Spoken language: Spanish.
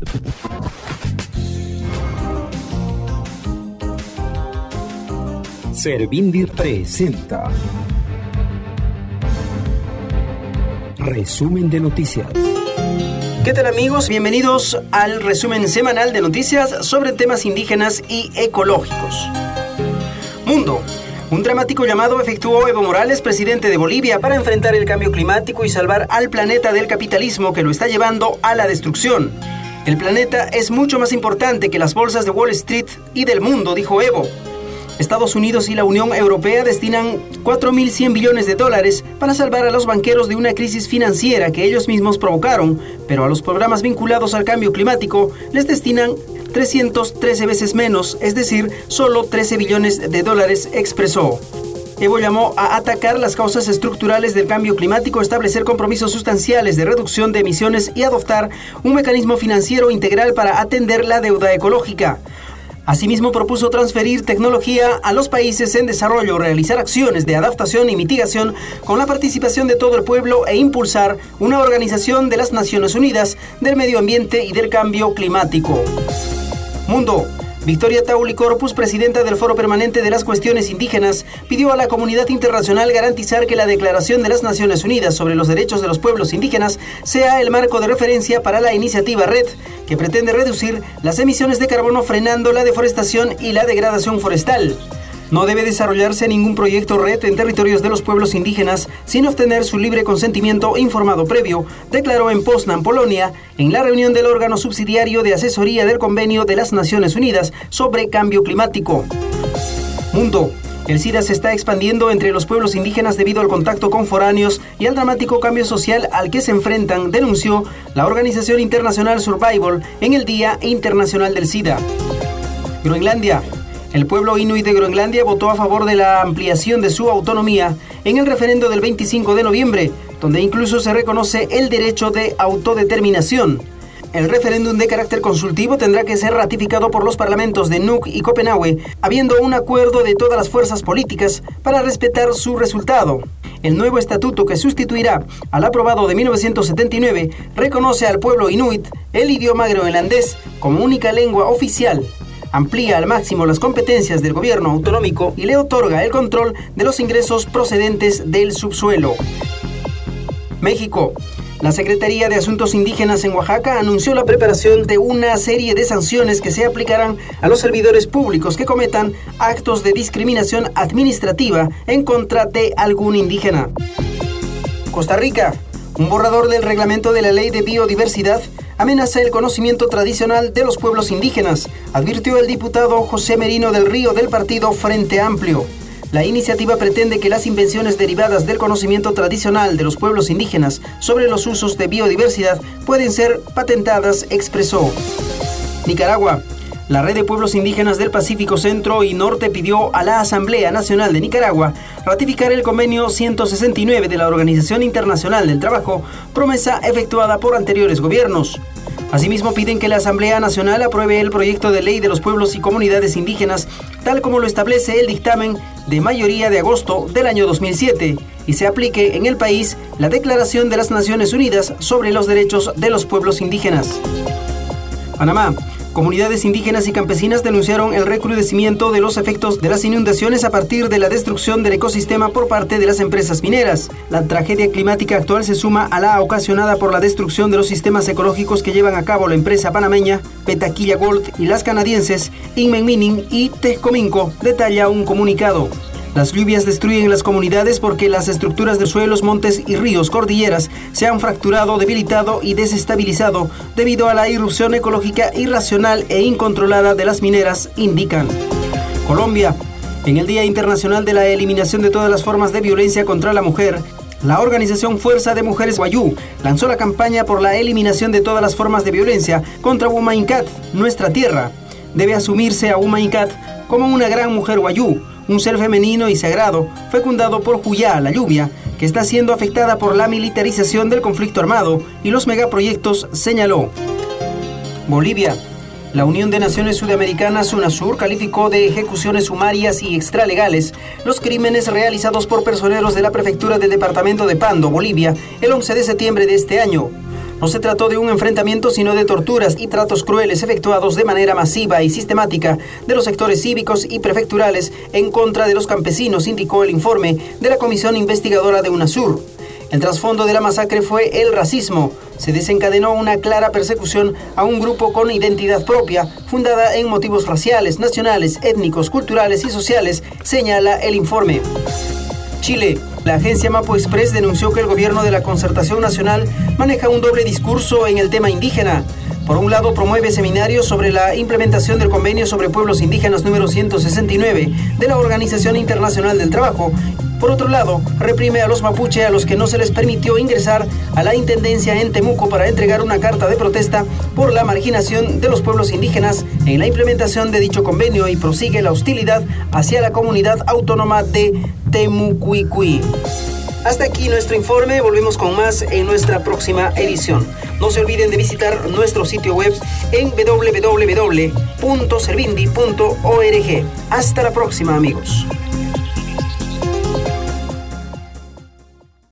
Servindi presenta Resumen de Noticias. ¿Qué tal, amigos? Bienvenidos al resumen semanal de noticias sobre temas indígenas y ecológicos. Mundo. Un dramático llamado efectuó Evo Morales, presidente de Bolivia, para enfrentar el cambio climático y salvar al planeta del capitalismo que lo está llevando a la destrucción. El planeta es mucho más importante que las bolsas de Wall Street y del mundo, dijo Evo. Estados Unidos y la Unión Europea destinan 4.100 billones de dólares para salvar a los banqueros de una crisis financiera que ellos mismos provocaron, pero a los programas vinculados al cambio climático les destinan 313 veces menos, es decir, solo 13 billones de dólares, expresó. Evo llamó a atacar las causas estructurales del cambio climático, establecer compromisos sustanciales de reducción de emisiones y adoptar un mecanismo financiero integral para atender la deuda ecológica. Asimismo, propuso transferir tecnología a los países en desarrollo, realizar acciones de adaptación y mitigación con la participación de todo el pueblo e impulsar una organización de las Naciones Unidas del Medio Ambiente y del Cambio Climático. Mundo. Victoria Tauly Corpus, presidenta del Foro Permanente de las Cuestiones Indígenas, pidió a la comunidad internacional garantizar que la Declaración de las Naciones Unidas sobre los Derechos de los Pueblos Indígenas sea el marco de referencia para la iniciativa RED, que pretende reducir las emisiones de carbono frenando la deforestación y la degradación forestal. No debe desarrollarse ningún proyecto RED en territorios de los pueblos indígenas sin obtener su libre consentimiento informado previo, declaró en Poznan, Polonia, en la reunión del órgano subsidiario de asesoría del Convenio de las Naciones Unidas sobre Cambio Climático. Mundo. El SIDA se está expandiendo entre los pueblos indígenas debido al contacto con foráneos y al dramático cambio social al que se enfrentan, denunció la organización internacional Survival en el Día Internacional del SIDA. Groenlandia. El pueblo inuit de Groenlandia votó a favor de la ampliación de su autonomía en el referendo del 25 de noviembre, donde incluso se reconoce el derecho de autodeterminación. El referéndum de carácter consultivo tendrá que ser ratificado por los parlamentos de Nuuk y Copenhague, habiendo un acuerdo de todas las fuerzas políticas para respetar su resultado. El nuevo estatuto, que sustituirá al aprobado de 1979, reconoce al pueblo inuit el idioma groenlandés como única lengua oficial, amplía al máximo las competencias del gobierno autonómico y le otorga el control de los ingresos procedentes del subsuelo. México. La Secretaría de Asuntos Indígenas en Oaxaca anunció la preparación de una serie de sanciones que se aplicarán a los servidores públicos que cometan actos de discriminación administrativa en contra de algún indígena. Costa Rica. Un borrador del reglamento de la Ley de Biodiversidad amenaza el conocimiento tradicional de los pueblos indígenas, advirtió el diputado José Merino del Río del partido Frente Amplio. La iniciativa pretende que las invenciones derivadas del conocimiento tradicional de los pueblos indígenas sobre los usos de biodiversidad pueden ser patentadas, expresó. Nicaragua. La Red de Pueblos Indígenas del Pacífico Centro y Norte pidió a la Asamblea Nacional de Nicaragua ratificar el convenio 169 de la Organización Internacional del Trabajo, promesa efectuada por anteriores gobiernos. Asimismo, piden que la Asamblea Nacional apruebe el proyecto de ley de los pueblos y comunidades indígenas, tal como lo establece el dictamen de mayoría de agosto del año 2007, y se aplique en el país la Declaración de las Naciones Unidas sobre los Derechos de los Pueblos Indígenas. Panamá. Comunidades indígenas y campesinas denunciaron el recrudecimiento de los efectos de las inundaciones a partir de la destrucción del ecosistema por parte de las empresas mineras. La tragedia climática actual se suma a la ocasionada por la destrucción de los sistemas ecológicos que llevan a cabo la empresa panameña Petaquilla Gold y las canadienses Inmen Mining y Texcominco, detalla un comunicado. Las lluvias destruyen las comunidades porque las estructuras de suelos, montes y ríos, cordilleras se han fracturado, debilitado y desestabilizado debido a la irrupción ecológica irracional e incontrolada de las mineras, indican. Colombia. En el Día Internacional de la Eliminación de todas las formas de violencia contra la mujer, la organización Fuerza de Mujeres Wayuu lanzó la campaña por la eliminación de todas las formas de violencia contra Humayncat, nuestra tierra. Debe asumirse a Humayncat como una gran mujer Wayuu, un ser femenino y sagrado, fecundado por Juyá, la lluvia, que está siendo afectada por la militarización del conflicto armado y los megaproyectos, señaló. Bolivia. La Unión de Naciones Sudamericanas, UNASUR, calificó de ejecuciones sumarias y extralegales los crímenes realizados por personeros de la prefectura del departamento de Pando, Bolivia, el 11 de septiembre de este año. No se trató de un enfrentamiento, sino de torturas y tratos crueles efectuados de manera masiva y sistemática de los sectores cívicos y prefecturales en contra de los campesinos, indicó el informe de la Comisión Investigadora de UNASUR. El trasfondo de la masacre fue el racismo. Se desencadenó una clara persecución a un grupo con identidad propia, fundada en motivos raciales, nacionales, étnicos, culturales y sociales, señala el informe. Chile. La agencia Mapo Express denunció que el gobierno de la Concertación Nacional maneja un doble discurso en el tema indígena. Por un lado, promueve seminarios sobre la implementación del Convenio sobre Pueblos Indígenas número 169 de la Organización Internacional del Trabajo. Por otro lado, reprime a los mapuche a los que no se les permitió ingresar a la Intendencia en Temuco para entregar una carta de protesta por la marginación de los pueblos indígenas en la implementación de dicho convenio y prosigue la hostilidad hacia la comunidad autónoma de Temucuicui. Hasta aquí nuestro informe, volvemos con más en nuestra próxima edición. No se olviden de visitar nuestro sitio web en www.servindi.org. Hasta la próxima, amigos.